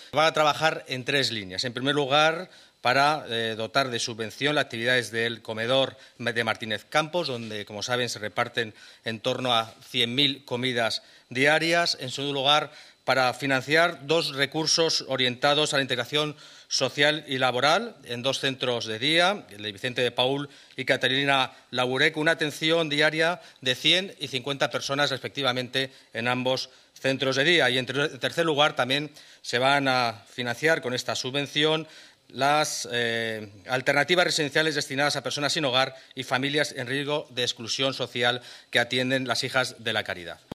Va a trabajar en 3 líneas. En primer lugar, para dotar de subvención las actividades del comedor de Martínez Campos, donde, como saben, se reparten en torno a 100.000 comidas diarias. En segundo lugar, para financiar 2 recursos orientados a la integración social y laboral en 2 centros de día, el de Vicente de Paúl y Catalina Labouré, con una atención diaria de 100 y 50 personas respectivamente en ambos centros de día. Y en tercer lugar, también se van a financiar con esta subvención las alternativas residenciales destinadas a personas sin hogar y familias en riesgo de exclusión social que atienden las Hijas de la Caridad.